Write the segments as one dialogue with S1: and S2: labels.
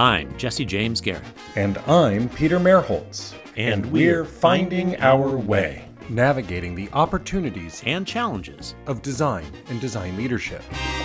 S1: I'm Jesse James Garrett.
S2: And I'm Peter Merholtz.
S1: And we're finding our way.
S2: Navigating the opportunities
S1: And challenges
S2: of design and design leadership.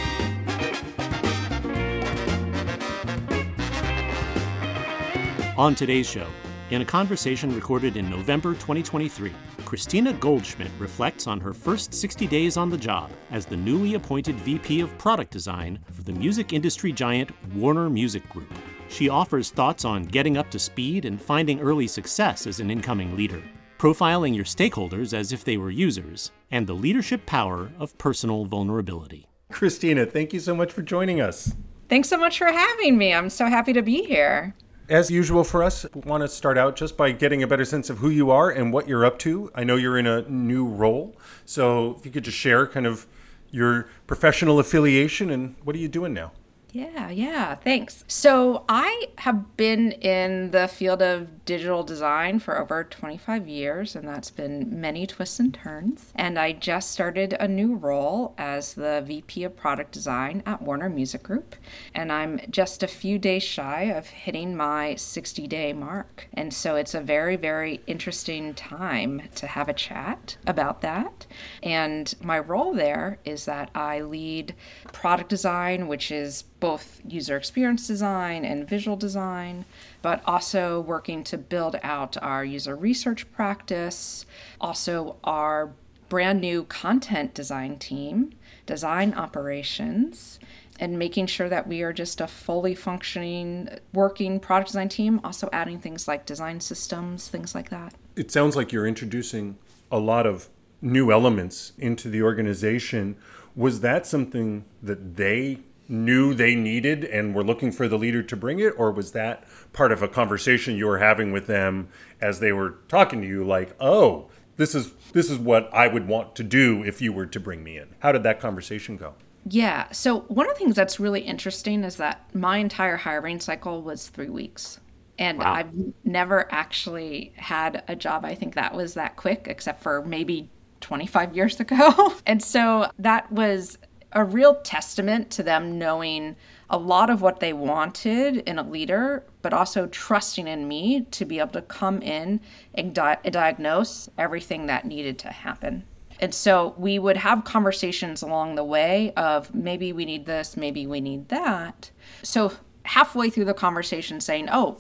S1: On today's show, in a conversation recorded in November 2023, Christina Goldschmidt reflects on her first 60 days on the job as the newly appointed VP of Product Design for the music industry giant Warner Music Group. She offers thoughts on getting up to speed and finding early success as an incoming leader, profiling your stakeholders as if they were users, and the leadership power of personal vulnerability.
S2: Christina, thank you so much for joining us.
S3: Thanks so much for having me. I'm so happy to be here.
S2: As usual for us, we want to start out just by getting a better sense of who you are and what you're up to. I know you're in a new role, so if you could just share kind of your professional affiliation and what are you doing now?
S3: Yeah, thanks. So I have been in the field of digital design for over 25 years, and that's been many twists and turns. And I just started a new role as the VP of Product Design at Warner Music Group. And I'm just a few days shy of hitting my 60-day mark. And so it's a very, very interesting time to have a chat about that. And my role there is that I lead product design, which is both user experience design and visual design, but also working to build out our user research practice, also our brand new content design team, design operations, and making sure that we are just a fully functioning, working product design team, also adding things like design systems, things like that.
S2: It sounds like you're introducing a lot of new elements into the organization. Was that something that they knew they needed and were looking for the leader to bring it, or was that part of a conversation you were having with them as they were talking to you, like, oh, this is what I would want to do if you were to bring me in? How did that conversation go?
S3: Yeah, so one of the things that's really interesting is that my entire hiring cycle was 3 weeks. And wow. I've never actually had a job, I think that was that quick, except for maybe 25 years ago. And so that was a real testament to them knowing a lot of what they wanted in a leader, but also trusting in me to be able to come in and diagnose everything that needed to happen. And so we would have conversations along the way of maybe we need this, maybe we need that. So halfway through the conversation saying, oh,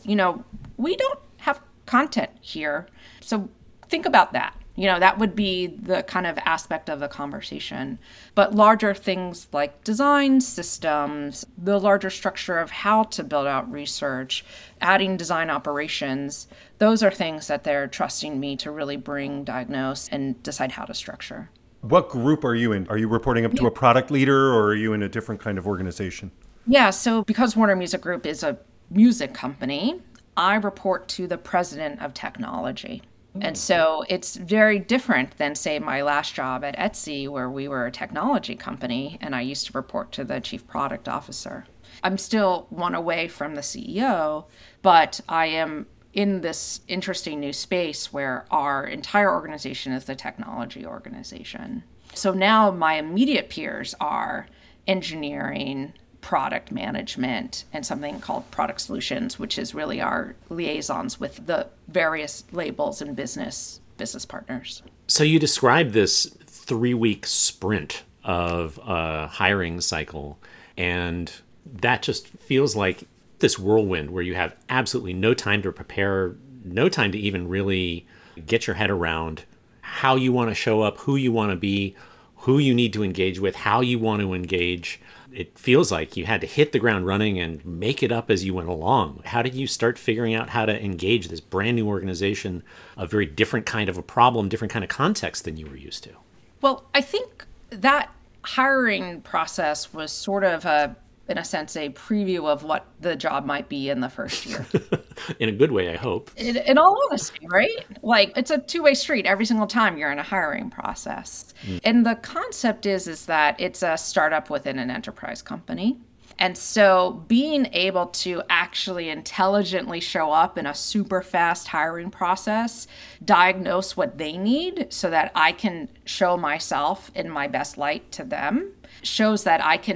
S3: we don't have content here. So think about that. That would be the kind of aspect of the conversation. But larger things like design systems, the larger structure of how to build out research, adding design operations, those are things that they're trusting me to really diagnose, and decide how to structure.
S2: What group are you in? Are you reporting up to a product leader, or are you in a different kind of organization?
S3: Yeah, so because Warner Music Group is a music company, I report to the president of technology. And so it's very different than, say, my last job at Etsy, where we were a technology company, and I used to report to the chief product officer. I'm still one away from the CEO, but I am in this interesting new space where our entire organization is the technology organization. So now my immediate peers are engineering, product management, and something called product solutions, which is really our liaisons with the various labels and business partners.
S1: So you described this 3-week sprint of a hiring cycle, and that just feels like this whirlwind where you have absolutely no time to prepare, no time to even really get your head around how you want to show up, who you want to be, who you need to engage with, how you want to engage. It feels like you had to hit the ground running and make it up as you went along. How did you start figuring out how to engage this brand new organization, a very different kind of a problem, different kind of context than you were used to?
S3: Well, I think that hiring process was sort of in a sense, a preview of what the job might be in the first year.
S1: In a good way, I hope.
S3: In all honesty, right? Like, it's a two-way street every single time you're in a hiring process. And the concept is that it's a startup within an enterprise company. And so being able to actually intelligently show up in a super fast hiring process, diagnose what they need so that I can show myself in my best light to them, shows that I can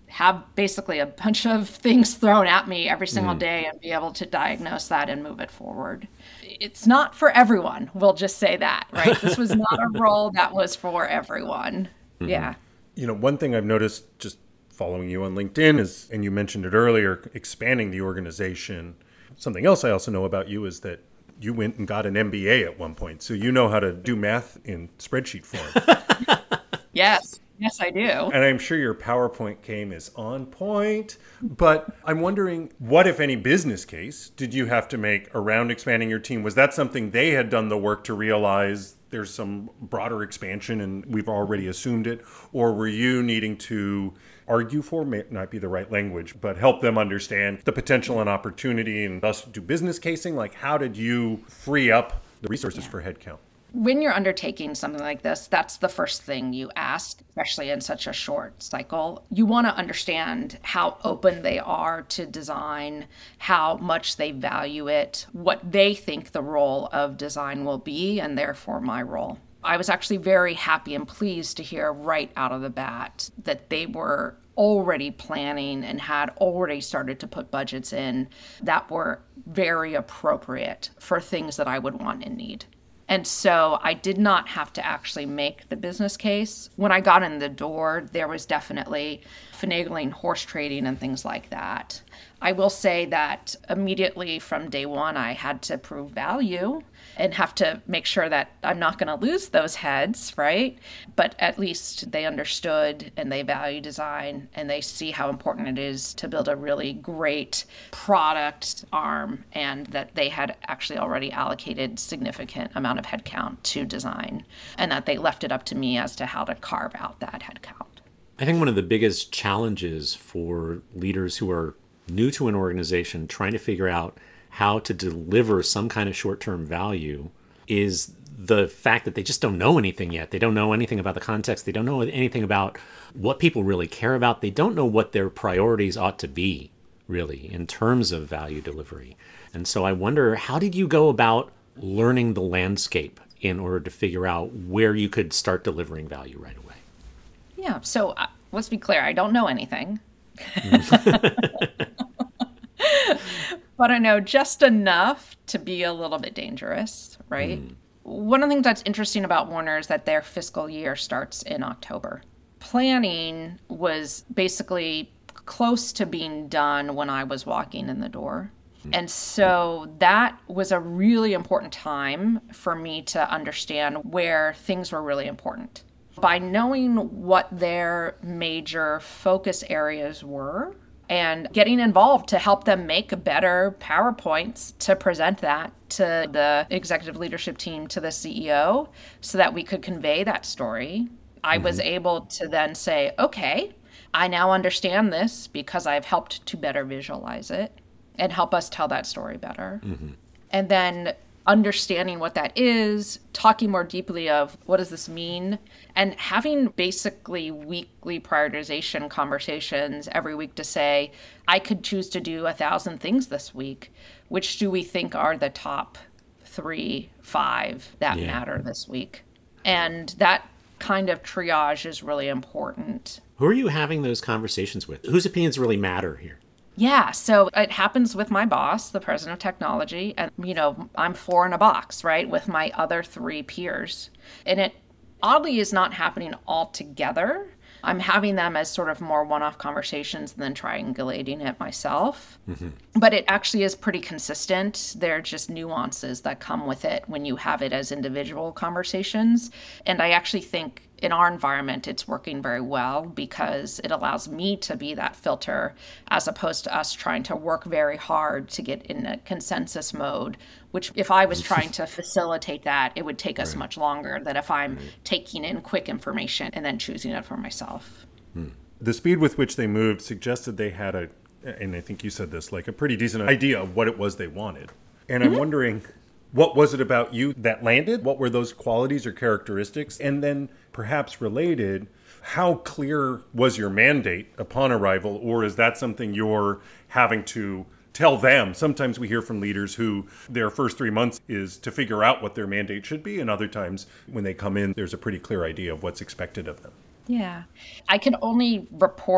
S3: have basically a bunch of things thrown at me every single day and be able to diagnose that and move it forward. It's not for everyone. We'll just say that, right? This was not a role that was for everyone. Yeah.
S2: One thing I've noticed just following you on LinkedIn is, and you mentioned it earlier, expanding the organization. Something else I also know about you is that you went and got an MBA at one point. So you know how to do math in spreadsheet form.
S3: Yes. Yes, I do.
S2: And I'm sure your PowerPoint game is on point. But I'm wondering, what, if any, business case did you have to make around expanding your team? Was that something they had done the work to realize there's some broader expansion and we've already assumed it? Or were you needing to argue for, may not be the right language, but help them understand the potential and opportunity and thus do business casing? Like, how did you free up the resources for headcount?
S3: When you're undertaking something like this, that's the first thing you ask, especially in such a short cycle. You want to understand how open they are to design, how much they value it, what they think the role of design will be, and therefore my role. I was actually very happy and pleased to hear right out of the bat that they were already planning and had already started to put budgets in that were very appropriate for things that I would want and need. And so I did not have to actually make the business case. When I got in the door, there was definitely finagling, horse trading, and things like that. I will say that immediately from day one, I had to prove value and have to make sure that I'm not going to lose those heads, right? But at least they understood and they value design and they see how important it is to build a really great product arm, and that they had actually already allocated significant amount of headcount to design, and that they left it up to me as to how to carve out that headcount.
S1: I think one of the biggest challenges for leaders who are new to an organization trying to figure out how to deliver some kind of short-term value is the fact that they just don't know anything yet. They don't know anything about the context. They don't know anything about what people really care about. They don't know what their priorities ought to be, really, in terms of value delivery. And so I wonder, how did you go about learning the landscape in order to figure out where you could start delivering value right away?
S3: Yeah, so let's be clear, I don't know anything. But I know just enough to be a little bit dangerous, right? One of the things that's interesting about Warner is that their fiscal year starts in October. Planning was basically close to being done when I was walking in the door. And so that was a really important time for me to understand where things were really important. By knowing what their major focus areas were and getting involved to help them make better PowerPoints to present that to the executive leadership team, to the CEO, so that we could convey that story, I was able to then say, okay, I now understand this because I've helped to better visualize it and help us tell that story better. And then understanding what that is, talking more deeply of what does this mean, and having basically weekly prioritization conversations every week to say, I could choose to do 1,000 things this week. Which do we think are the top 3, 5 that matter this week? And that kind of triage is really important.
S1: Who are you having those conversations with? Whose opinions really matter here?
S3: Yeah, so it happens with my boss, the president of technology, and, I'm 4 in a box, right, with my other 3 peers. And it oddly is not happening all together. I'm having them as sort of more one-off conversations and then triangulating it myself. But it actually is pretty consistent. There are just nuances that come with it when you have it as individual conversations. And I actually think in our environment, it's working very well because it allows me to be that filter as opposed to us trying to work very hard to get in a consensus mode, which if I was trying to facilitate that, it would take us much longer than if I'm taking in quick information and then choosing it for myself.
S2: The speed with which they moved suggested they had and I think you said this, like a pretty decent idea of what it was they wanted. And I'm wondering, what was it about you that landed? What were those qualities or characteristics? And then perhaps related, how clear was your mandate upon arrival? Or is that something you're having to tell them? Sometimes we hear from leaders who their first 3 months is to figure out what their mandate should be. And other times when they come in, there's a pretty clear idea of what's expected of them.
S3: Yeah. I can only report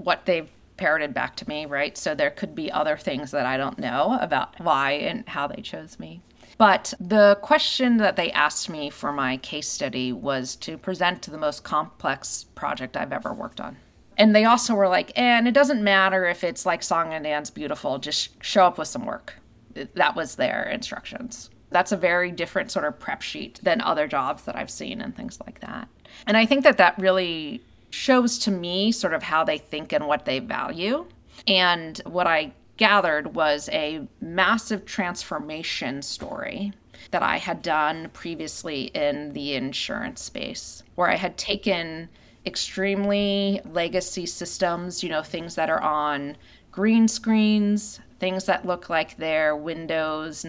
S3: what they've parroted back to me, right? So there could be other things that I don't know about why and how they chose me. But the question that they asked me for my case study was to present the most complex project I've ever worked on. And they also were like, and it doesn't matter if it's like song and dance beautiful, just show up with some work. That was their instructions. That's a very different sort of prep sheet than other jobs that I've seen and things like that. And I think that that really shows to me sort of how they think and what they value. And what I gathered was a massive transformation story that I had done previously in the insurance space, where I had taken extremely legacy systems, things that are on green screens, things that look like they're Windows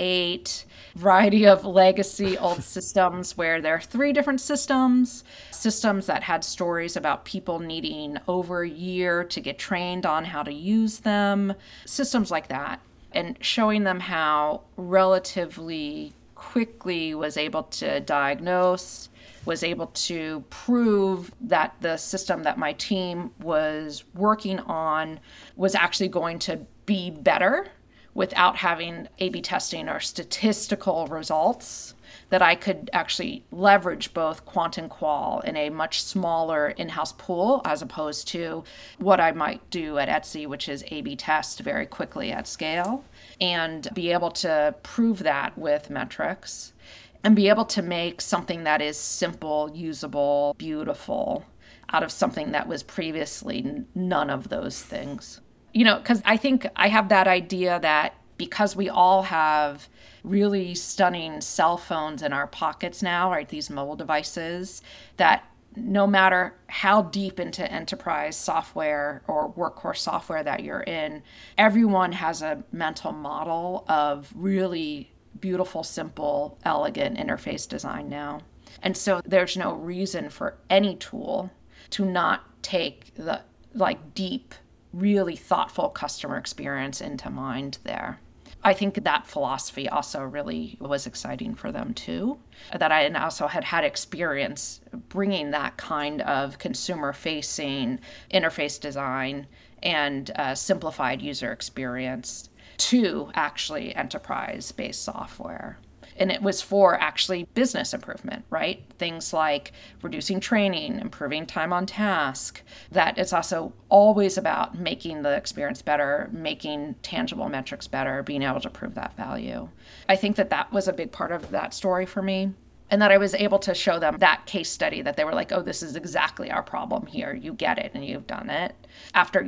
S3: 98, variety of legacy old systems where there are 3 different systems that had stories about people needing over a year to get trained on how to use them, systems like that, and showing them how relatively quickly was able to diagnose, was able to prove that the system that my team was working on was actually going to be better without having A/B testing or statistical results, that I could actually leverage both quant and qual in a much smaller in-house pool as opposed to what I might do at Etsy, which is A/B test very quickly at scale, and be able to prove that with metrics and be able to make something that is simple, usable, beautiful out of something that was previously none of those things. Because I think I have that idea that because we all have really stunning cell phones in our pockets now, right, these mobile devices, that no matter how deep into enterprise software or workhorse software that you're in, everyone has a mental model of really beautiful, simple, elegant interface design now. And so there's no reason for any tool to not take the deep, really thoughtful customer experience into mind there. I think that philosophy also really was exciting for them too, that I also had experience bringing that kind of consumer-facing interface design and simplified user experience to actually enterprise-based software. And it was for actually business improvement, right? Things like reducing training, improving time on task. That it's also always about making the experience better, making tangible metrics better, being able to prove that value. I think that that was a big part of that story for me. And that I was able to show them that case study that they were like, oh, this is exactly our problem here. You get it and you've done it. After,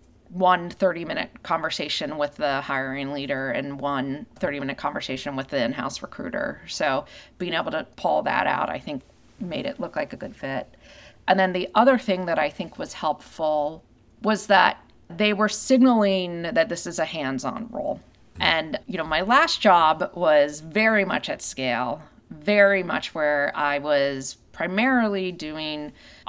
S3: one 30-minute conversation with the hiring leader and one 30-minute conversation with the in-house recruiter. So being able to pull that out, I think, made it look like a good fit. And then the other thing that I think was helpful was that they were signaling that this is a hands-on role. And, my last job was very much at scale, very much where I was primarily doing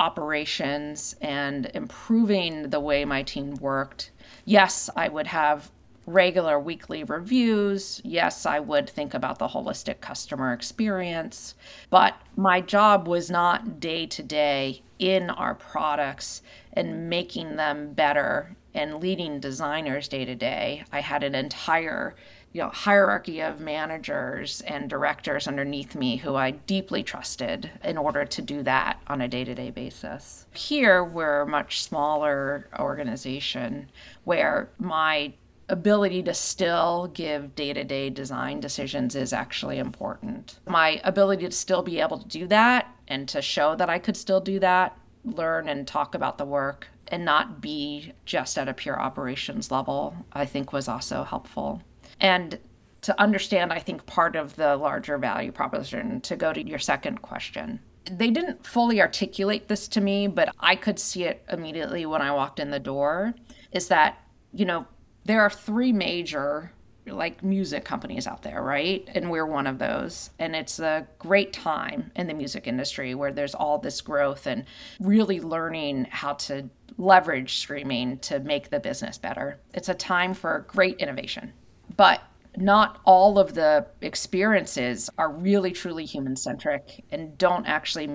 S3: operations and improving the way my team worked. Yes, I would have regular weekly reviews. Yes, I would think about the holistic customer experience. But my job was not day to day in our products and making them better and leading designers day to day. I had an entire hierarchy of managers and directors underneath me who I deeply trusted in order to do that on a day-to-day basis. Here, we're a much smaller organization where my ability to still give day-to-day design decisions is actually important. My ability to still be able to do that and to show that I could still do that, learn and talk about the work, and not be just at a pure operations level, I think was also helpful. And to understand, I think, part of the larger value proposition, to go to your second question. They didn't fully articulate this to me, but I could see it immediately when I walked in the door, is that, there are 3 major music companies out there, right? And we're one of those. And it's a great time in the music industry where there's all this growth and really learning how to leverage streaming to make the business better. It's a time for great innovation. But not all of the experiences are really truly human-centric and don't actually meet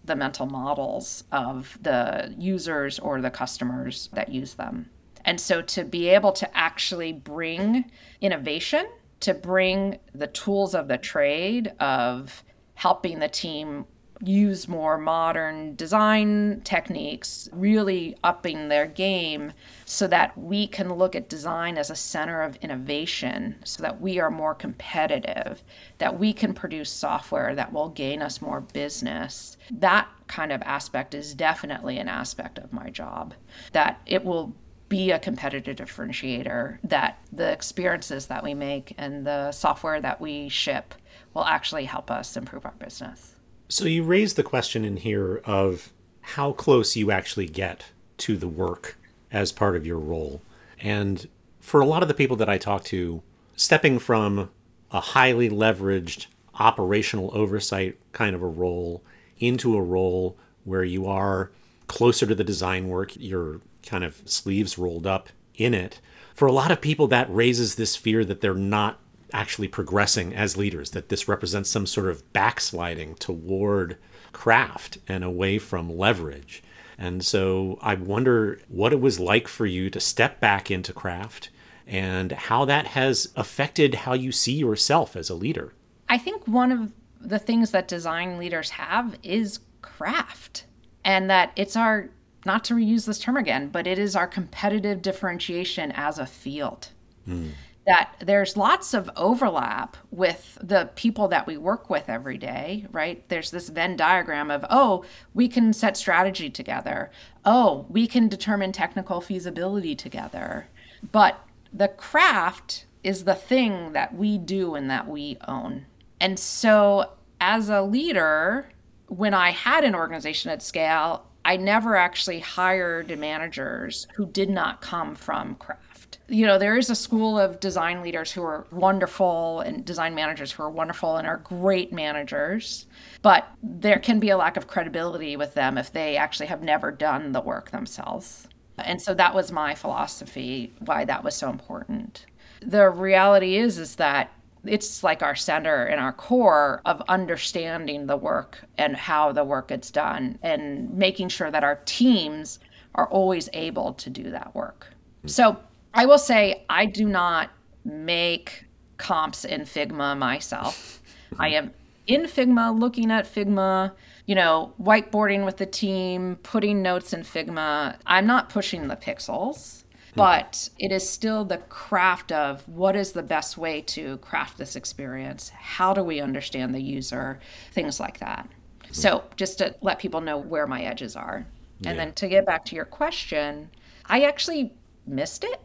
S3: the mental models of the users or the customers that use them. And so to be able to actually bring innovation, to bring the tools of the trade of helping the team use more modern design techniques, really upping their game so that we can look at design as a center of innovation, so that we are more competitive, that we can produce software that will gain us more business. That kind of aspect is definitely an aspect of my job, that it will be a competitive differentiator, that the experiences that we make and the software that we ship will actually help us improve our business.
S1: So you raised the question in here of how close you actually get to the work as part of your role. And for a lot of the people that I talk to, stepping from a highly leveraged operational oversight kind of a role into a role where you are closer to the design work, your kind of sleeves rolled up in it, for a lot of people that raises this fear that they're not actually progressing as leaders, that this represents some sort of backsliding toward craft and away from leverage. And so I wonder what it was like for you to step back into craft and how that has affected how you see yourself as a leader.
S3: I think one of the things that design leaders have is craft, and that it's our, not to reuse this term again, but it is our competitive differentiation as a field. That there's lots of overlap with the people that we work with every day, right? There's this Venn diagram of, oh, we can set strategy together. Oh, we can determine technical feasibility together. But the craft is the thing that we do and that we own. And so as a leader, when I had an organization at scale, I never actually hired managers who did not come from craft. You know, there is a school of design leaders who are wonderful and design managers who are wonderful and are great managers, but there can be a lack of credibility with them if they actually have never done the work themselves. And so that was my philosophy, why that was so important. The reality is that it's like our center and our core of understanding the work and how the work gets done and making sure that our teams are always able to do that work. So I will say I do not make comps in Figma myself. I am in Figma, looking at Figma, whiteboarding with the team, putting notes in Figma. I'm not pushing the pixels, but it is still the craft of what is the best way to craft this experience? How do we understand the user? Things like that. So just to let people know where my edges are. And then to get back to your question, I actually missed it.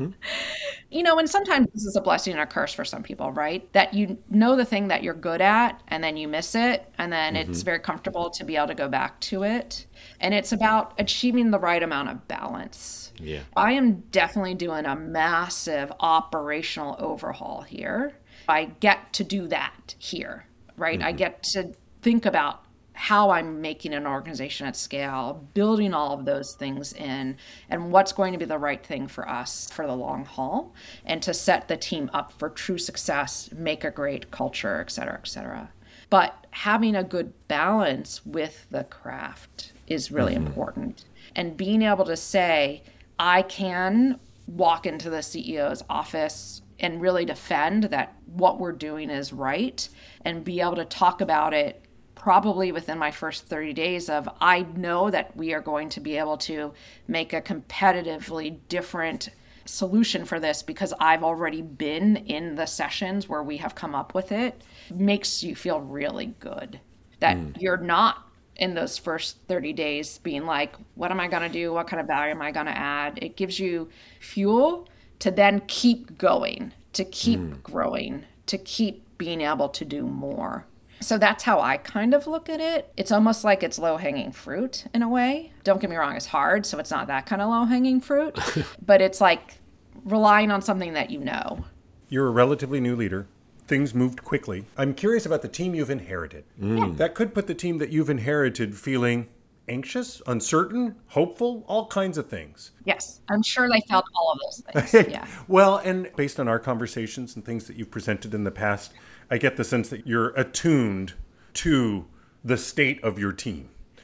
S3: And sometimes this is a blessing and a curse for some people, right? That you know the thing that you're good at and then you miss it. And then it's very comfortable to be able to go back to it. And it's about achieving the right amount of balance.
S1: Yeah.
S3: I am definitely doing a massive operational overhaul here. I get to do that here, right? I get to think about how I'm making an organization at scale, building all of those things in, and what's going to be the right thing for us for the long haul, and to set the team up for true success, make a great culture, et cetera, et cetera. But having a good balance with the craft is really important. And being able to say, I can walk into the CEO's office and really defend that what we're doing is right, and be able to talk about it probably within my first 30 days of, I know that we are going to be able to make a competitively different solution for this because I've already been in the sessions where we have come up with it, makes you feel really good that you're not in those first 30 days being like, what am I going to do? What kind of value am I going to add? It gives you fuel to then keep going, to keep growing, to keep being able to do more. So that's how I kind of look at it. It's almost like it's low-hanging fruit in a way. Don't get me wrong, it's hard, so it's not that kind of low-hanging fruit. But it's like relying on something that you know.
S2: You're a relatively new leader. Things moved quickly. I'm curious about the team you've inherited. That could put the team that you've inherited feeling anxious, uncertain, hopeful, all kinds of things.
S3: Yes, I'm sure they felt all of those things. Yeah.
S2: Well, and based on our conversations and things that you've presented in the past, I get the sense that you're attuned to the state of your team.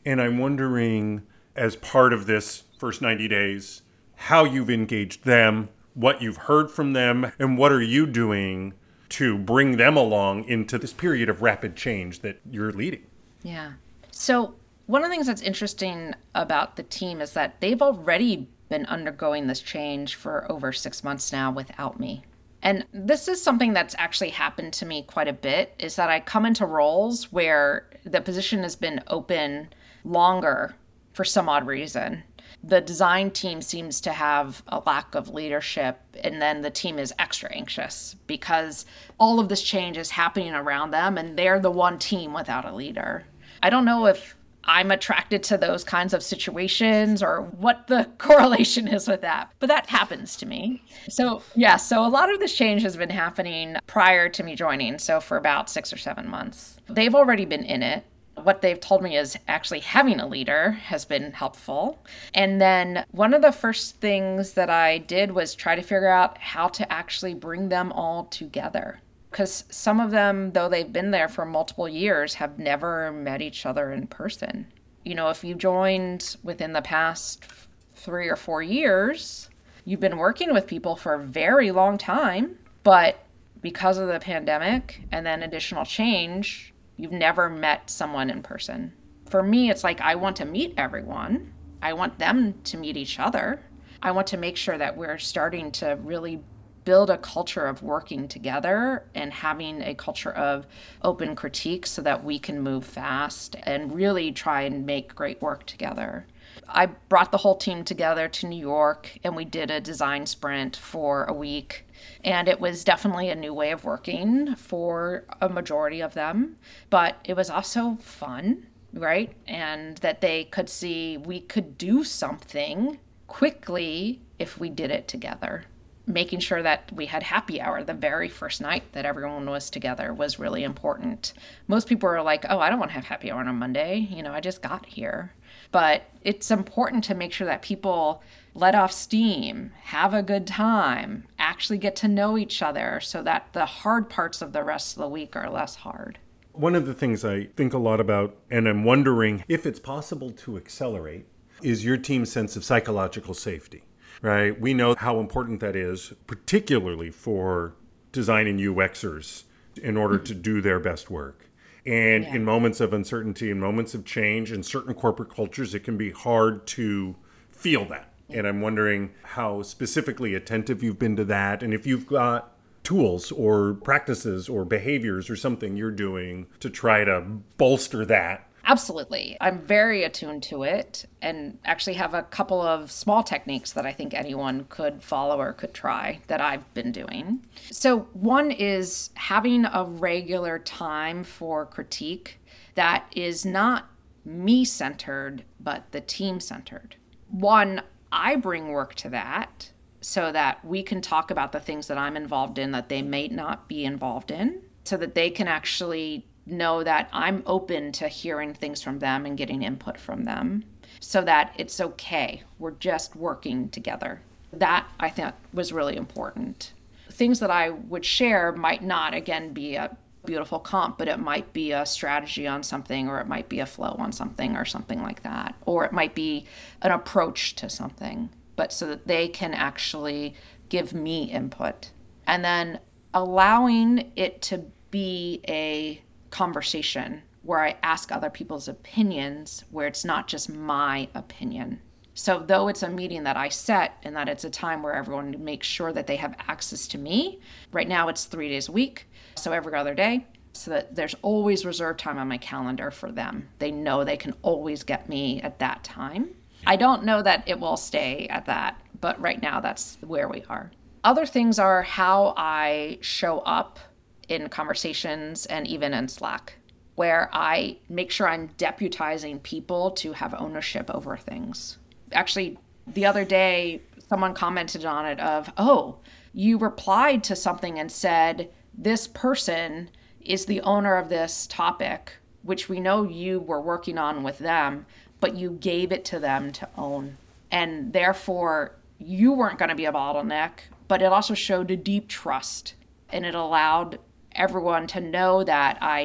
S2: And I'm wondering, as part of this first 90 days, how you've engaged them, what you've heard from them, and what are you doing to bring them along into this period of rapid change that you're leading?
S3: Yeah. So one of the things that's interesting about the team is that they've already been undergoing this change for over 6 months now without me. And this is something that's actually happened to me quite a bit, is that I come into roles where the position has been open longer for some odd reason. The design team seems to have a lack of leadership, and then the team is extra anxious because all of this change is happening around them, and they're the one team without a leader. I don't know if I'm attracted to those kinds of situations or what the correlation is with that, but that happens to me. So a lot of this change has been happening prior to me joining, so for about 6 or 7 months. They've already been in it. What they've told me is actually having a leader has been helpful. And then one of the first things that I did was try to figure out how to actually bring them all together. Because some of them, though they've been there for multiple years, have never met each other in person. You know, if you joined within the past 3 or 4 years, you've been working with people for a very long time, but because of the pandemic and then additional change, you've never met someone in person. For me, it's like I want to meet everyone. I want them to meet each other. I want to make sure that we're starting to really build a culture of working together and having a culture of open critique so that we can move fast and really try and make great work together. I brought the whole team together to New York and we did a design sprint for a week. And it was definitely a new way of working for a majority of them, but it was also fun, right? And that they could see we could do something quickly if we did it together. Making sure that we had happy hour the very first night that everyone was together was really important. Most people are like, oh, I don't want to have happy hour on a Monday. You know, I just got here. But it's important to make sure that people let off steam, have a good time, actually get to know each other so that the hard parts of the rest of the week are less hard.
S2: One of the things I think a lot about, and I'm wondering if it's possible to accelerate, is your team's sense of psychological safety, right? We know how important that is, particularly for design and UXers in order to do their best work. And in moments of uncertainty, in moments of change, in certain corporate cultures, it can be hard to feel that. And I'm wondering how specifically attentive you've been to that, and if you've got tools or practices or behaviors or something you're doing to try to bolster that.
S3: Absolutely. I'm very attuned to it and actually have a couple of small techniques that I think anyone could follow or could try that I've been doing. So one is having a regular time for critique that is not me-centered, but the team-centered. One, I bring work to that so that we can talk about the things that I'm involved in that they may not be involved in, so that they can actually know that I'm open to hearing things from them and getting input from them so that it's okay. We're just working together. That, I think, was really important. Things that I would share might not, again, be a beautiful comp, but it might be a strategy on something, or it might be a flow on something or something like that. Or it might be an approach to something, but so that they can actually give me input. And then allowing it to be a conversation where I ask other people's opinions, where it's not just my opinion. So though it's a meeting that I set and that it's a time where everyone makes sure that they have access to me, right now it's 3 days a week, so every other day, so that there's always reserved time on my calendar for them. They know they can always get me at that time. I don't know that it will stay at that, but right now that's where we are. Other things are how I show up in conversations and even in Slack, where I make sure I'm deputizing people to have ownership over things. Actually, the other day, someone commented on it of, oh, you replied to something and said, this person is the owner of this topic, which we know you were working on with them, but you gave it to them to own. And therefore, you weren't going to be a bottleneck, but it also showed a deep trust. And it allowed everyone to know that I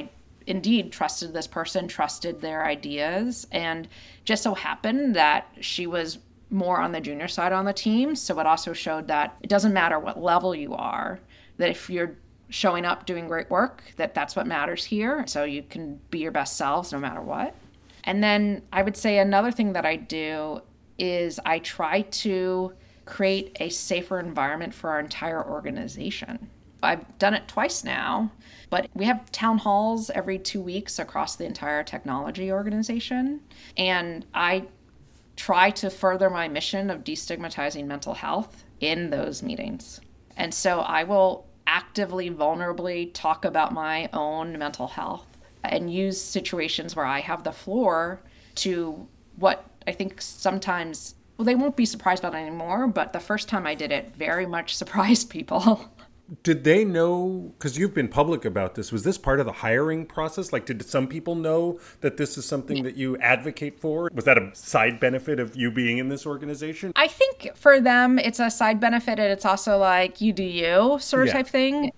S3: indeed trusted this person, trusted their ideas, and just so happened that she was more on the junior side on the team. So it also showed that it doesn't matter what level you are, that if you're showing up doing great work, that's what matters here. So you can be your best selves no matter what. And then I would say another thing that I do is I try to create a safer environment for our entire organization. I've done it twice now, but we have town halls every 2 weeks across the entire technology organization. And I try to further my mission of destigmatizing mental health in those meetings. And so I will actively, vulnerably talk about my own mental health and use situations where I have the floor to what I think sometimes, well, they won't be surprised about it anymore, but the first time I did it very much surprised people.
S2: Did they know, because you've been public about this, was this part of the hiring process? Like, did some people know that this is something that you advocate for? Was that a side benefit of you being in this organization?
S3: I think for them, it's a side benefit, and it's also like, you do you sort of type thing,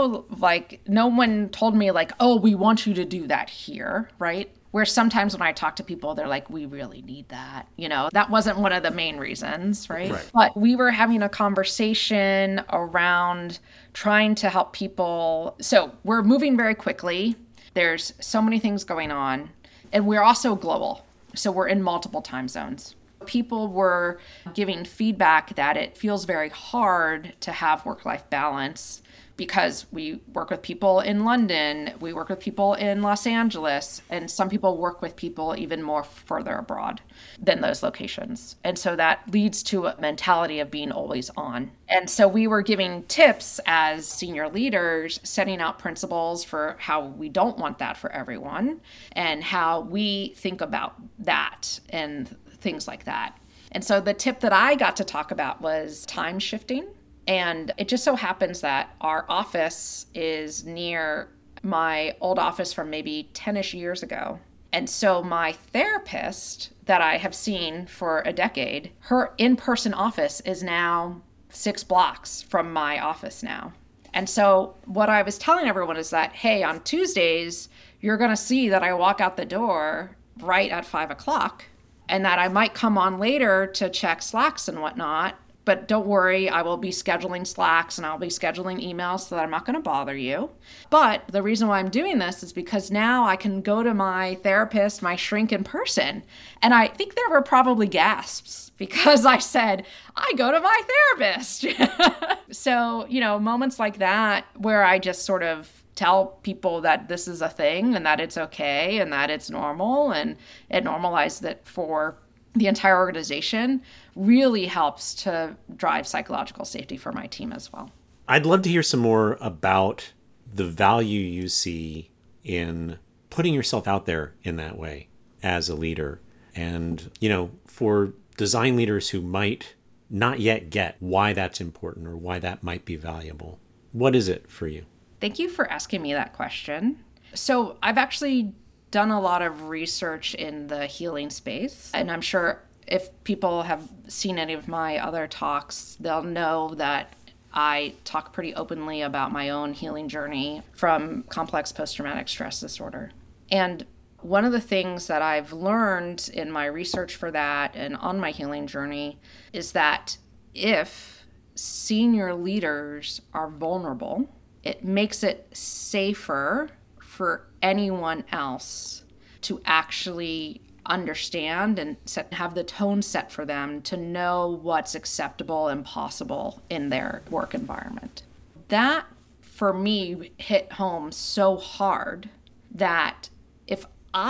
S3: like no one told me like, oh, we want you to do that here, right? Where sometimes when I talk to people, they're like, we really need that. That wasn't one of the main reasons, right? But we were having a conversation around trying to help people. So we're moving very quickly. There's so many things going on. And we're also global. So we're in multiple time zones. People were giving feedback that it feels very hard to have work-life balance because we work with people in London, we work with people in Los Angeles, and some people work with people even more further abroad than those locations. And so that leads to a mentality of being always on. And so we were giving tips as senior leaders, setting out principles for how we don't want that for everyone and how we think about that and things like that. And so the tip that I got to talk about was time shifting. And it just so happens that our office is near my old office from maybe 10-ish years ago. And so my therapist that I have seen for a decade, her in-person office is now 6 blocks from my office now. And so what I was telling everyone is that, hey, on Tuesdays, you're going to see that I walk out the door right at 5 o'clock and that I might come on later to check Slacks and whatnot. But don't worry, I will be scheduling Slacks and I'll be scheduling emails so that I'm not going to bother you. But the reason why I'm doing this is because now I can go to my therapist, my shrink in person. And I think there were probably gasps because I said, I go to my therapist. So, moments like that where I just sort of tell people that this is a thing and that it's okay and that it's normal and it normalized it for the entire organization really helps to drive psychological safety for my team as well.
S1: I'd love to hear some more about the value you see in putting yourself out there in that way as a leader. And, for design leaders who might not yet get why that's important or why that might be valuable, what is it for you?
S3: Thank you for asking me that question. So I've actually done a lot of research in the healing space. And I'm sure if people have seen any of my other talks, they'll know that I talk pretty openly about my own healing journey from complex post-traumatic stress disorder. And one of the things that I've learned in my research for that and on my healing journey is that if senior leaders are vulnerable, it makes it safer for anyone else to actually understand and have the tone set for them to know what's acceptable and possible in their work environment. That, for me, hit home so hard that if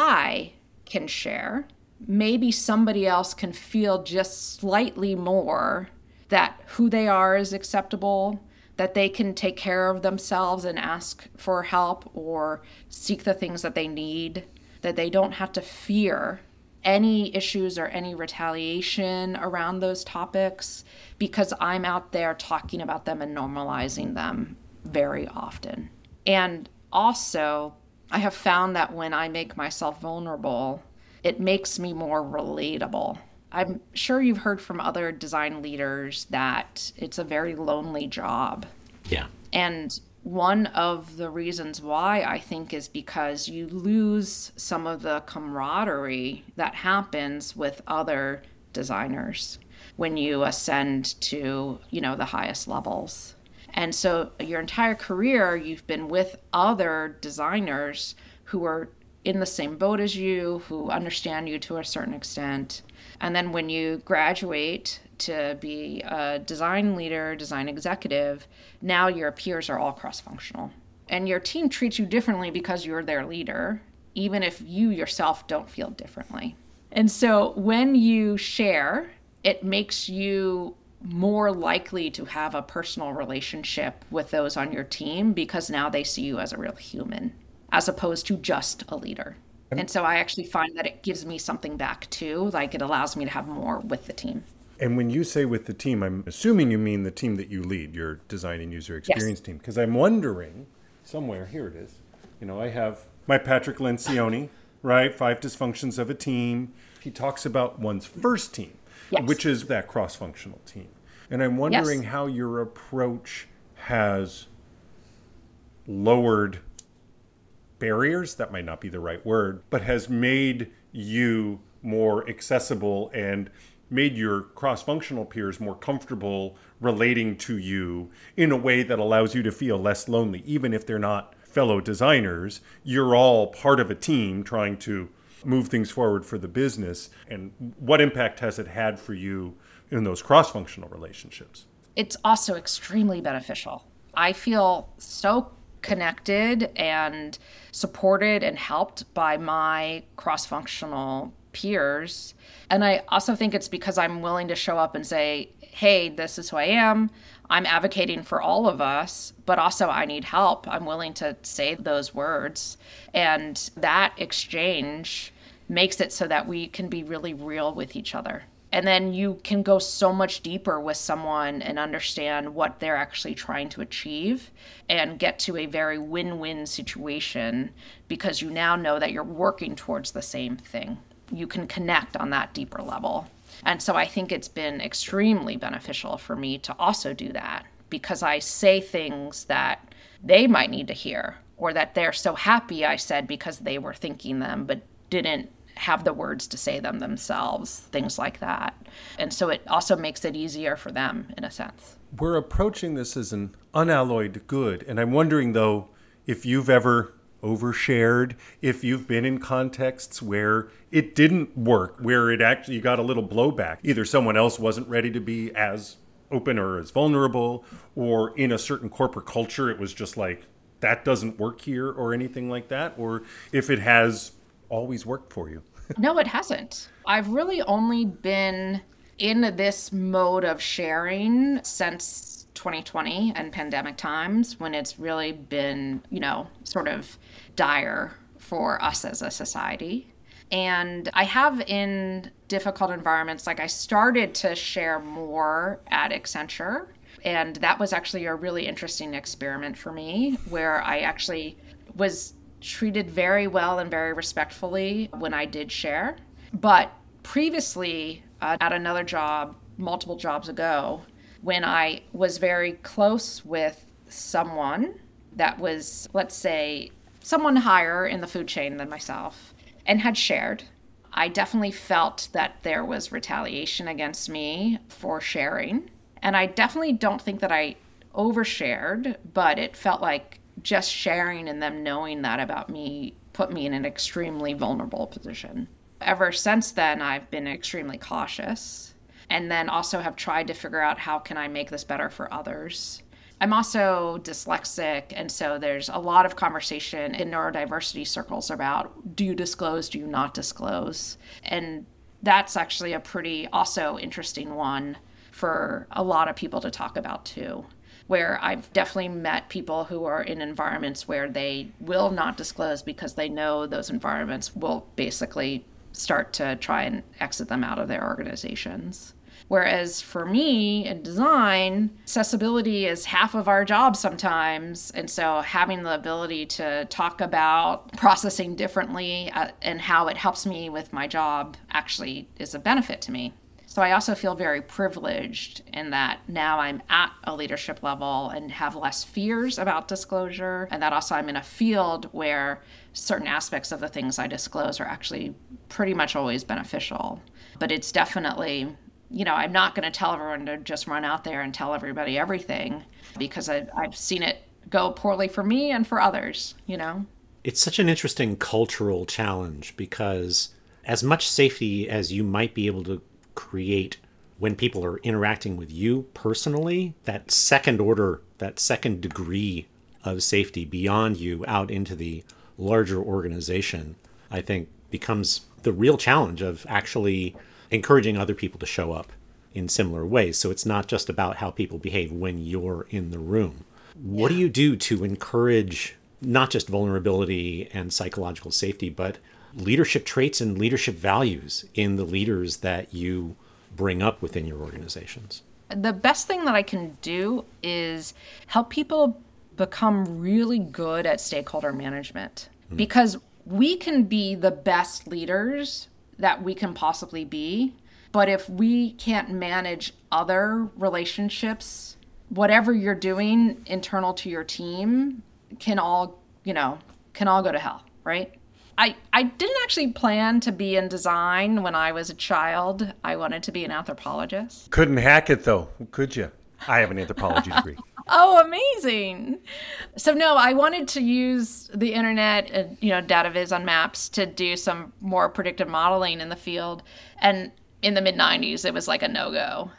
S3: I can share, maybe somebody else can feel just slightly more that who they are is acceptable, that they can take care of themselves and ask for help or seek the things that they need, that they don't have to fear any issues or any retaliation around those topics because I'm out there talking about them and normalizing them very often. And also, I have found that when I make myself vulnerable, it makes me more relatable. I'm sure you've heard from other design leaders that it's a very lonely job.
S1: Yeah.
S3: And one of the reasons why I think is because you lose some of the camaraderie that happens with other designers when you ascend to, the highest levels. And so your entire career, you've been with other designers who are in the same boat as you, who understand you to a certain extent. And then when you graduate to be a design leader, design executive, now your peers are all cross-functional. And your team treats you differently because you're their leader, even if you yourself don't feel differently. And so when you share, it makes you more likely to have a personal relationship with those on your team because now they see you as a real human, as opposed to just a leader. And so I actually find that it gives me something back too, like it allows me to have more with the team.
S2: And when you say with the team, I'm assuming you mean the team that you lead, your design and user experience team. Because I'm wondering, somewhere, here it is, I have my Patrick Lencioni, right? 5 Dysfunctions of a Team. He talks about one's first team, which is that cross-functional team. And I'm wondering how your approach has lowered barriers, that might not be the right word, but has made you more accessible and made your cross-functional peers more comfortable relating to you in a way that allows you to feel less lonely. Even if they're not fellow designers, you're all part of a team trying to move things forward for the business. And what impact has it had for you in those cross-functional relationships?
S3: It's also extremely beneficial. I feel so connected and supported and helped by my cross-functional peers. And I also think it's because I'm willing to show up and say, hey, this is who I am. I'm advocating for all of us, but also I need help. I'm willing to say those words. And that exchange makes it so that we can be really real with each other. And then you can go so much deeper with someone and understand what they're actually trying to achieve and get to a very win-win situation because you now know that you're working towards the same thing. You can connect on that deeper level. And so I think it's been extremely beneficial for me to also do that because I say things that they might need to hear or that they're so happy I said because they were thinking them but didn't have the words to say them themselves, things like that. And so it also makes it easier for them in a sense.
S2: We're approaching this as an unalloyed good. And I'm wondering, though, if you've ever overshared, if you've been in contexts where it didn't work, where it actually got a little blowback. Either someone else wasn't ready to be as open or as vulnerable, or in a certain corporate culture, it was just like, that doesn't work here or anything like that. Or if it has always worked for you.
S3: No, it hasn't. I've really only been in this mode of sharing since 2020 and pandemic times when it's really been, sort of dire for us as a society. And I have in difficult environments, like I started to share more at Accenture. And that was actually a really interesting experiment for me where I actually was treated very well and very respectfully when I did share. But previously, at another job, multiple jobs ago, when I was very close with someone that was, let's say, someone higher in the food chain than myself and had shared, I definitely felt that there was retaliation against me for sharing. And I definitely don't think that I overshared, but it felt like just sharing and them knowing that about me put me in an extremely vulnerable position. Ever since then, I've been extremely cautious and then also have tried to figure out how can I make this better for others. I'm also dyslexic, and so there's a lot of conversation in neurodiversity circles about do you disclose, do you not disclose? And that's actually a pretty also interesting one for a lot of people to talk about too, where I've definitely met people who are in environments where they will not disclose because they know those environments will basically start to try and exit them out of their organizations. Whereas for me in design, accessibility is half of our job sometimes. And so having the ability to talk about processing differently and how it helps me with my job actually is a benefit to me. So I also feel very privileged in that now I'm at a leadership level and have less fears about disclosure. And that also I'm in a field where certain aspects of the things I disclose are actually pretty much always beneficial. But it's definitely, I'm not going to tell everyone to just run out there and tell everybody everything, because I've seen it go poorly for me and for others,
S1: It's such an interesting cultural challenge, because as much safety as you might be able to create when people are interacting with you personally, that second order, that second degree of safety beyond you out into the larger organization, I think becomes the real challenge of actually encouraging other people to show up in similar ways. So it's not just about how people behave when you're in the room. What do you do to encourage not just vulnerability and psychological safety, but leadership traits and leadership values in the leaders that you bring up within your organizations?
S3: The best thing that I can do is help people become really good at stakeholder management, because we can be the best leaders that we can possibly be. But if we can't manage other relationships, whatever you're doing internal to your team can all go to hell, right? I didn't actually plan to be in design when I was a child. I wanted to be an anthropologist.
S2: Couldn't hack it though, could you? I have an anthropology degree.
S3: Oh, amazing. So no, I wanted to use the internet and, data viz on maps to do some more predictive modeling in the field. And in the mid-90s, it was like a no-go.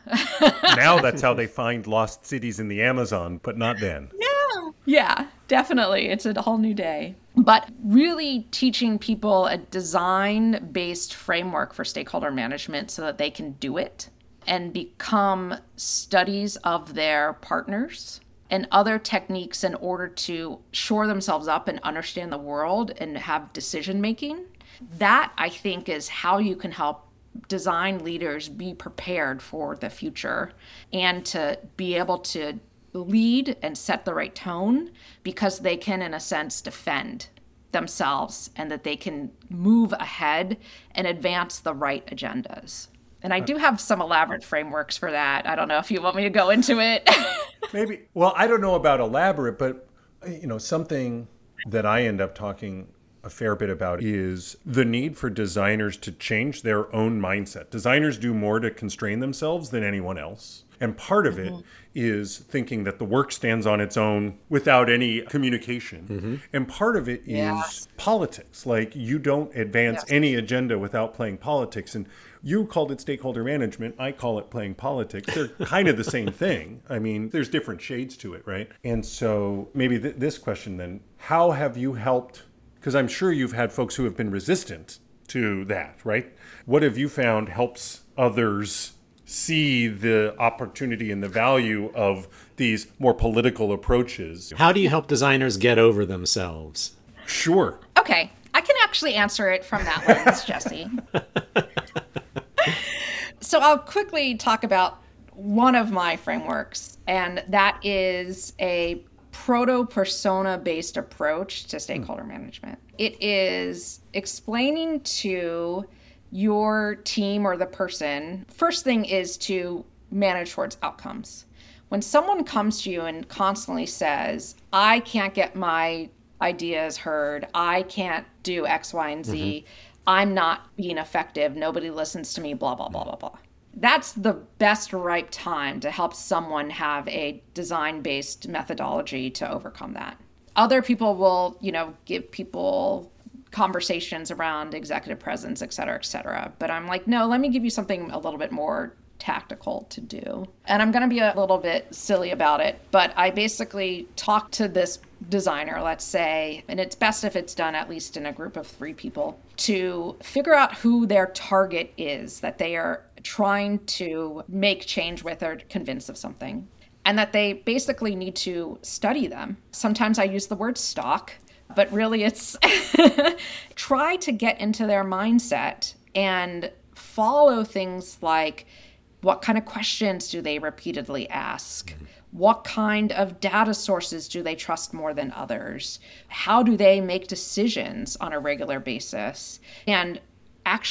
S2: Now that's how they find lost cities in the Amazon, but not then.
S3: Yeah, definitely. It's a whole new day. But really teaching people a design-based framework for stakeholder management so that they can do it and become studies of their partners and other techniques in order to shore themselves up and understand the world and have decision-making. That, I think, is how you can help design leaders be prepared for the future and to be able to lead and set the right tone, because they can, in a sense, defend themselves and that they can move ahead and advance the right agendas. And I do have some elaborate frameworks for that. I don't know if you want me to go into it.
S2: Maybe. Well, I don't know about elaborate, but something that I end up talking a fair bit about is the need for designers to change their own mindset. Designers do more to constrain themselves than anyone else. And part of it is thinking that the work stands on its own without any communication. And part of it is politics. Like, you don't advance any agenda without playing politics. And you called it stakeholder management. I call it playing politics. They're kind of the same thing. I mean, there's different shades to it, right? And so maybe this question then, how have you helped? Because I'm sure you've had folks who have been resistant to that, right? What have you found helps others see the opportunity and the value of these more political approaches?
S1: How do you help designers get over themselves?
S2: Sure.
S3: Okay, I can actually answer it from that lens, Jesse. So I'll quickly talk about one of my frameworks, and that is a proto-persona-based approach to stakeholder management. It is explaining to your team or the person, first thing is to manage towards outcomes. When someone comes to you and constantly says, I can't get my ideas heard, I can't do X, Y, and Z, I'm not being effective, nobody listens to me, blah, blah, blah, blah, blah. That's the best right time to help someone have a design-based methodology to overcome that. Other people will, give people conversations around executive presence, et cetera, et cetera. But I'm like, no, let me give you something a little bit more tactical to do. And I'm going to be a little bit silly about it, but I basically talk to this designer, let's say, and it's best if it's done at least in a group of 3 people, to figure out who their target is that they are trying to make change with or convince of something. And that they basically need to study them. Sometimes I use the word stalk, but really it's try to get into their mindset and follow things like, what kind of questions do they repeatedly ask? What kind of data sources do they trust more than others? How do they make decisions on a regular basis? And actually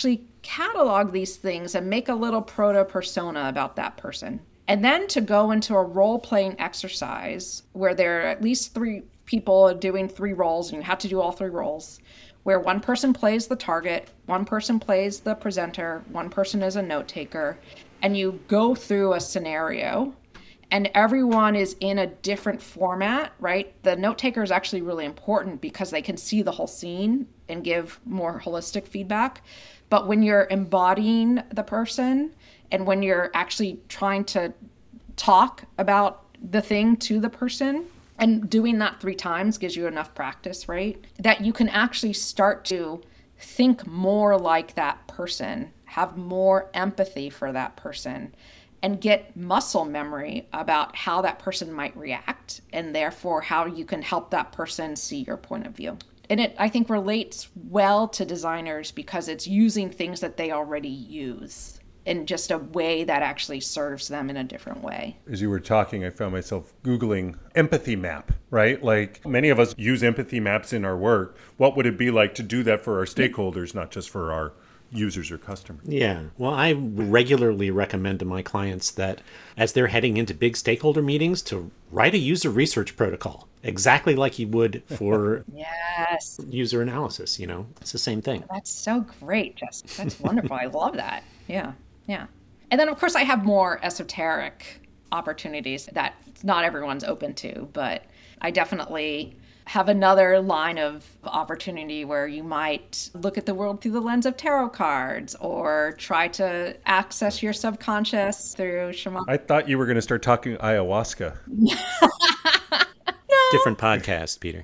S3: catalog these things and make a little proto persona about that person. And then to go into a role playing exercise where there are at least 3 people doing 3 roles, and you have to do all 3 roles, where one person plays the target, one person plays the presenter, one person is a note taker, and you go through a scenario and everyone is in a different format, right? The note taker is actually really important because they can see the whole scene and give more holistic feedback. But when you're embodying the person and when you're actually trying to talk about the thing to the person, and doing that 3 times gives you enough practice, right? That you can actually start to think more like that person, have more empathy for that person, and get muscle memory about how that person might react, and therefore how you can help that person see your point of view. And it, I think, relates well to designers because it's using things that they already use in just a way that actually serves them in a different way.
S2: As you were talking, I found myself Googling empathy map, right? Like many of us use empathy maps in our work. What would it be like to do that for our stakeholders, not just for our users or customers?
S1: Yeah. Well, I regularly recommend to my clients that as they're heading into big stakeholder meetings to write a user research protocol, exactly like you would for
S3: Yes.
S1: user analysis. It's the same thing.
S3: That's so great, Jessica. That's wonderful. I love that. Yeah. Yeah. And then, of course, I have more esoteric opportunities that not everyone's open to, but I definitely have another line of opportunity where you might look at the world through the lens of tarot cards or try to access your subconscious through shamanic.
S2: I thought you were going to start talking ayahuasca.
S1: Different podcast, Peter.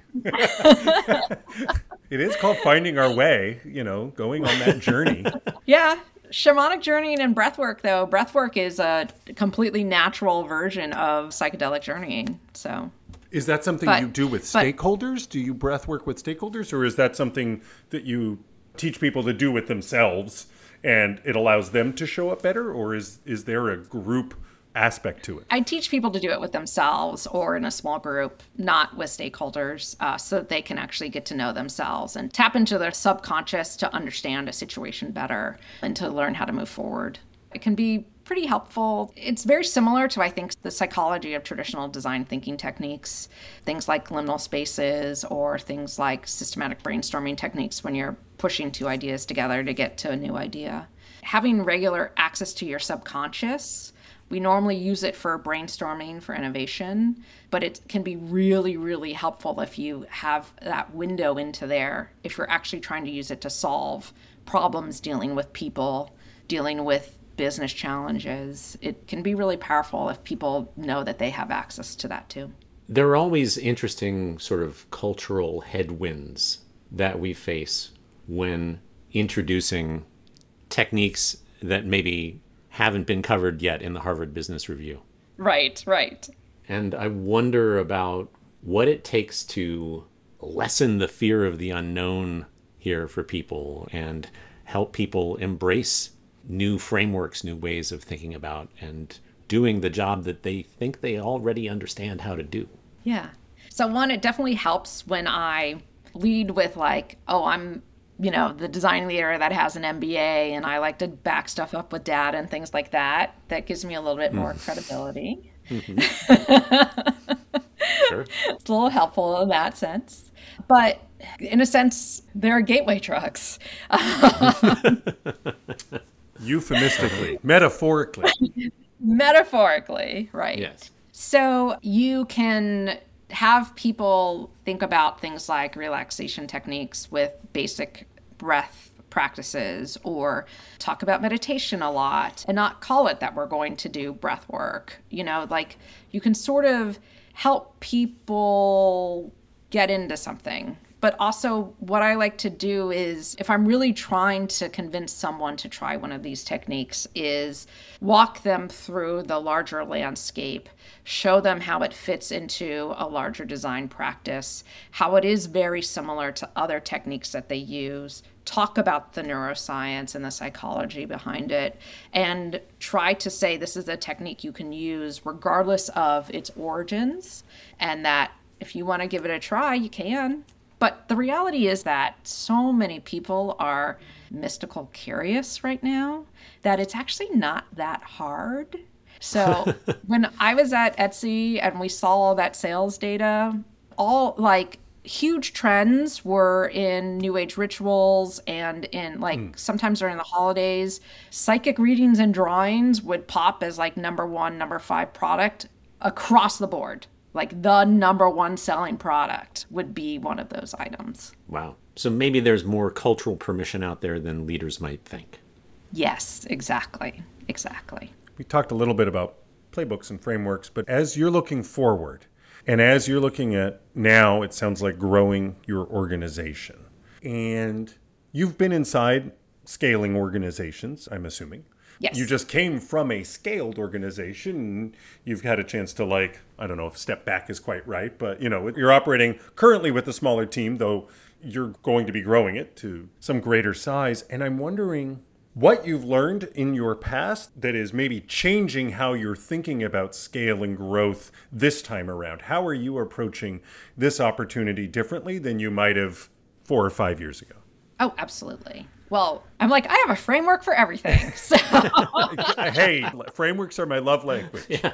S2: It is called Finding Our Way, going on that journey.
S3: Yeah. Shamanic journeying and breathwork, though. Breathwork is a completely natural version of psychedelic journeying. So,
S2: is that something you do with stakeholders? Do you breathwork with stakeholders, or is that something that you teach people to do with themselves and it allows them to show up better, or is there a group aspect to it?
S3: I teach people to do it with themselves or in a small group, not with stakeholders, so that they can actually get to know themselves and tap into their subconscious to understand a situation better and to learn how to move forward. It can be pretty helpful. It's very similar to, I think, the psychology of traditional design thinking techniques, things like liminal spaces or things like systematic brainstorming techniques when you're pushing 2 ideas together to get to a new idea. Having regular access to your subconscious, we normally use it for brainstorming, for innovation, but it can be really, really helpful if you have that window into there, if you're actually trying to use it to solve problems dealing with people, dealing with business challenges. It can be really powerful if people know that they have access to that too.
S1: There are always interesting sort of cultural headwinds that we face when introducing techniques that maybe haven't been covered yet in the Harvard Business Review.
S3: Right.
S1: And I wonder about what it takes to lessen the fear of the unknown here for people and help people embrace new frameworks, new ways of thinking about and doing the job that they think they already understand how to do.
S3: Yeah. So one, it definitely helps when I lead with I'm the design leader that has an MBA and I like to back stuff up with data and things like that. That gives me a little bit more credibility.
S1: Mm-hmm. Sure.
S3: It's a little helpful in that sense. But in a sense, they're gateway drugs.
S2: Euphemistically, metaphorically.
S3: Metaphorically, right.
S1: Yes.
S3: So you can have people think about things like relaxation techniques with basic breath practices, or talk about meditation a lot and not call it that we're going to do breath work. You can sort of help people get into something. But also what I like to do is, if I'm really trying to convince someone to try one of these techniques, is walk them through the larger landscape, show them how it fits into a larger design practice, how it is very similar to other techniques that they use, talk about the neuroscience and the psychology behind it, and try to say this is a technique you can use regardless of its origins, and that if you want to give it a try, you can. But the reality is that so many people are mystical curious right now that it's actually not that hard. So when I was at Etsy and we saw all that sales data, all like huge trends were in New Age rituals and in like sometimes during the holidays, psychic readings and drawings would pop as like number one, number five product across the board. Like the number one selling product would be one of those items.
S1: Wow. So maybe there's more cultural permission out there than leaders might think.
S3: Yes, exactly. Exactly.
S2: We talked a little bit about playbooks and frameworks, but as you're looking forward, and as you're looking at now, it sounds like growing your organization. And you've been inside scaling organizations, I'm assuming.
S3: Yes.
S2: You just came from a scaled organization. And you've had a chance to I don't know if step back is quite right, but you're operating currently with a smaller team, though you're going to be growing it to some greater size. And I'm wondering what you've learned in your past that is maybe changing how you're thinking about scale and growth this time around. How are you approaching this opportunity differently than you might have 4 or 5 years ago?
S3: Oh, absolutely. Well, I'm like, I have a framework for everything. So
S2: hey, frameworks are my love language.
S1: Yeah.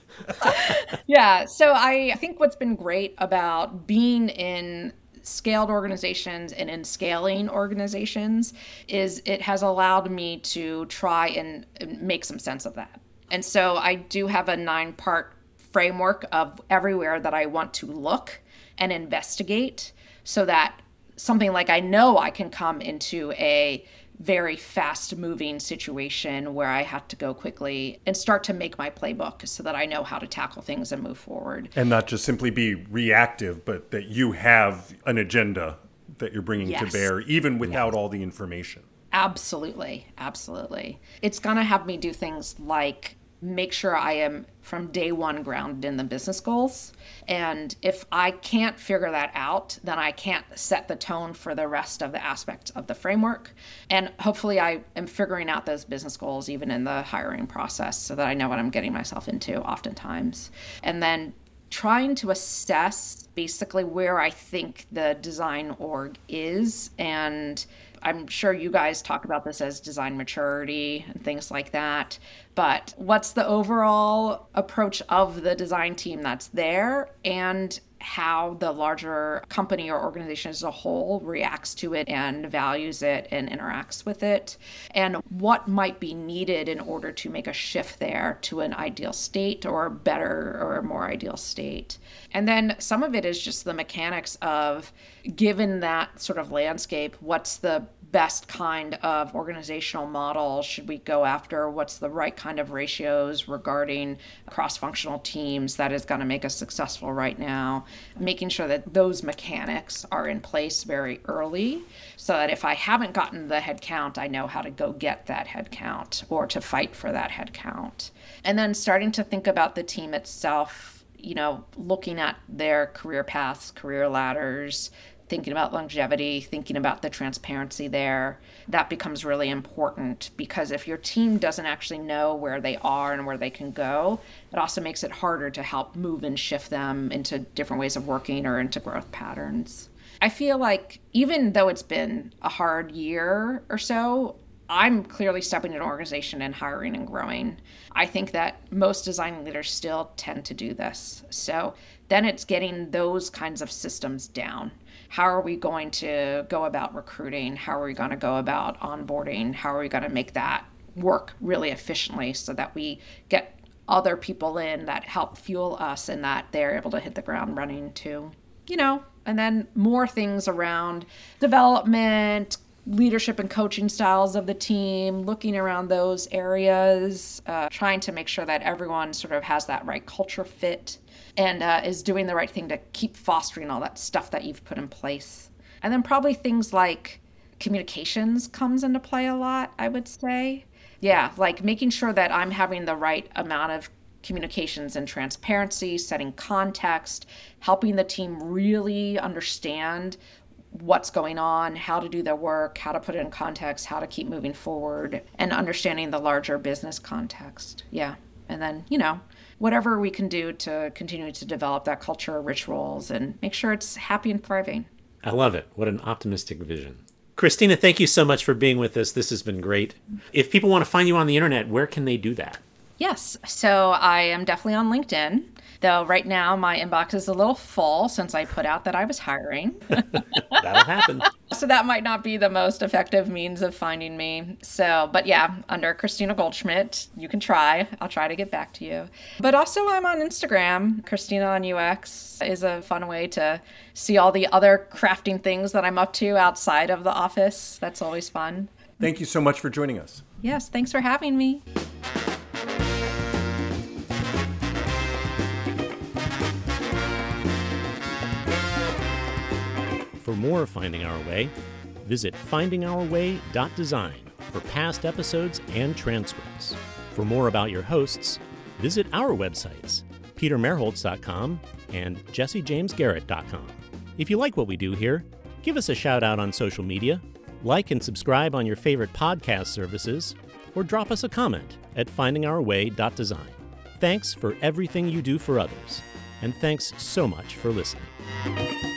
S3: Yeah. So I think what's been great about being in scaled organizations and in scaling organizations is it has allowed me to try and make some sense of that. And so I do have a 9-part framework of everywhere that I want to look and investigate so that something like I know I can come into a very fast moving situation where I have to go quickly and start to make my playbook so that I know how to tackle things and move forward.
S2: And not just simply be reactive, but that you have an agenda that you're bringing to bear, even without all the information.
S3: Absolutely. Absolutely. It's going to have me do things like make sure I am from day one grounded in the business goals. And if I can't figure that out, then I can't set the tone for the rest of the aspects of the framework. And hopefully I am figuring out those business goals even in the hiring process so that I know what I'm getting myself into oftentimes. And then trying to assess basically where I think the design org is. And I'm sure you guys talk about this as design maturity and things like that. But what's the overall approach of the design team that's there and how the larger company or organization as a whole reacts to it and values it and interacts with it, and what might be needed in order to make a shift there to an ideal state or better or a more ideal state. And then some of it is just the mechanics of, given that sort of landscape, what's the best kind of organizational model should we go after? What's the right kind of ratios regarding cross-functional teams that is going to make us successful right now? Making sure that those mechanics are in place very early so that if I haven't gotten the head count, I know how to go get that head count or to fight for that head count. And then starting to think about the team itself, looking at their career paths, career ladders, thinking about longevity, thinking about the transparency there. That becomes really important because if your team doesn't actually know where they are and where they can go, it also makes it harder to help move and shift them into different ways of working or into growth patterns. I feel like even though it's been a hard year or so, I'm clearly stepping into an organization and hiring and growing. I think that most design leaders still tend to do this. So then it's getting those kinds of systems down. How are we going to go about recruiting? How are we going to go about onboarding? How are we going to make that work really efficiently so that we get other people in that help fuel us and that they're able to hit the ground running too? And then more things around development, leadership and coaching styles of the team, looking around those areas, trying to make sure that everyone sort of has that right culture fit and is doing the right thing to keep fostering all that stuff that you've put in place. And then probably things like communications comes into play a lot, I would say. Yeah, like making sure that I'm having the right amount of communications and transparency, setting context, helping the team really understand what's going on, how to do their work, how to put it in context, how to keep moving forward, and understanding the larger business context. Yeah. And then, whatever we can do to continue to develop that culture, rituals, and make sure it's happy and thriving.
S1: I love it. What an optimistic vision. Christina, thank you so much for being with us. This has been great. If people want to find you on the internet, where can they do that?
S3: Yes. So I am definitely on LinkedIn, though right now my inbox is a little full since I put out that I was hiring.
S1: That'll happen.
S3: So that might not be the most effective means of finding me. So, but yeah, under Christina Goldschmidt, you can try. I'll try to get back to you. But also I'm on Instagram. Christina on UX is a fun way to see all the other crafting things that I'm up to outside of the office. That's always fun.
S2: Thank you so much for joining us.
S3: Yes, thanks for having me.
S1: For more Finding Our Way, visit findingourway.design for past episodes and transcripts. For more about your hosts, visit our websites, petermerholtz.com and jessejamesgarrett.com. If you like what we do here, give us a shout out on social media, like and subscribe on your favorite podcast services, or drop us a comment at findingourway.design. Thanks for everything you do for others, and thanks so much for listening.